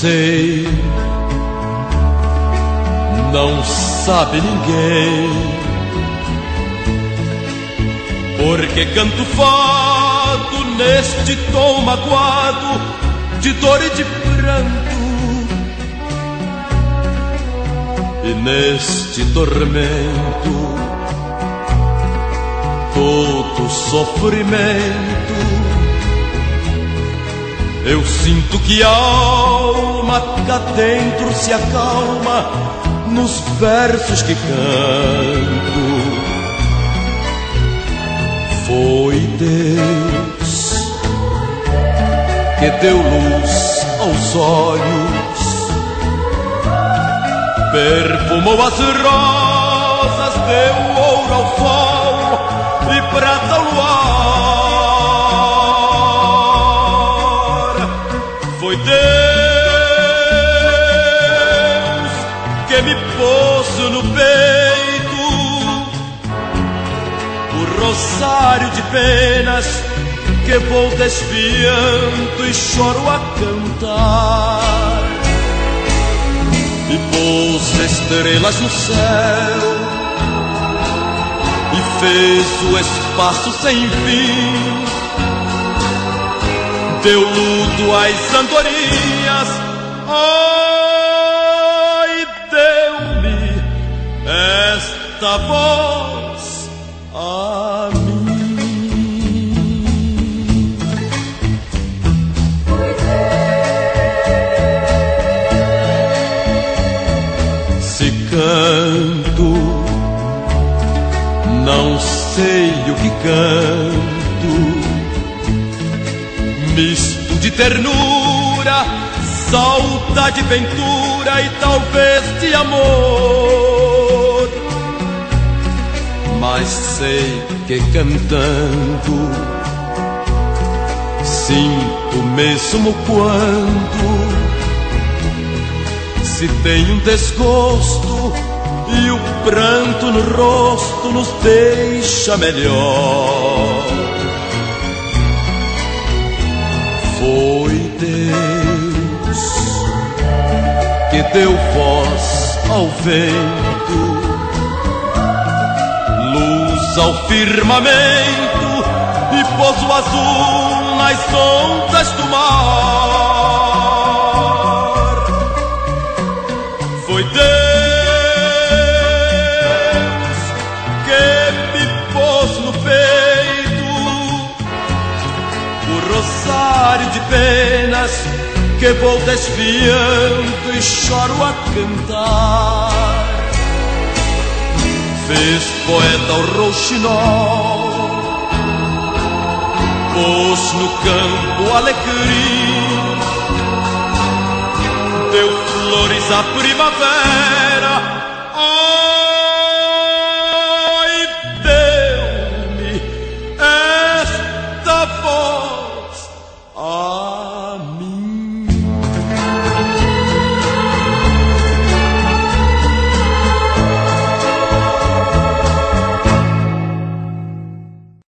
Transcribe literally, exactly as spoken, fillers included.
sei, não sabe ninguém, porque canto fado neste tom magoado de dor e de pranto, e neste tormento todo sofrimento. Eu sinto que a alma cá dentro se acalma nos versos que canto. Foi Deus que deu luz aos olhos, perfumou as rosas, deu ouro ao sol e prata ao luar. Foi Deus que me pôs no peito o rosário de penas que vou desfiando e choro a cantar, e pôs estrelas no céu e fez o espaço sem fim, deu luto às andorinhas, ai, deu-me esta voz a mim. Se canto, não sei o que canto, misto de ternura, saudade, ventura e talvez de amor. Mas sei que cantando sinto mesmo quando se tem um desgosto e o pranto no rosto nos deixa melhor. Foi Deus que deu voz ao vento, luz ao firmamento e pôs o azul nas ondas do mar. Foi Deus que me pôs no peito o rosário de penas que vou desfiando e choro a cantar. Fez poeta o rouxinol, pôs no campo alecrim, deu flores à primavera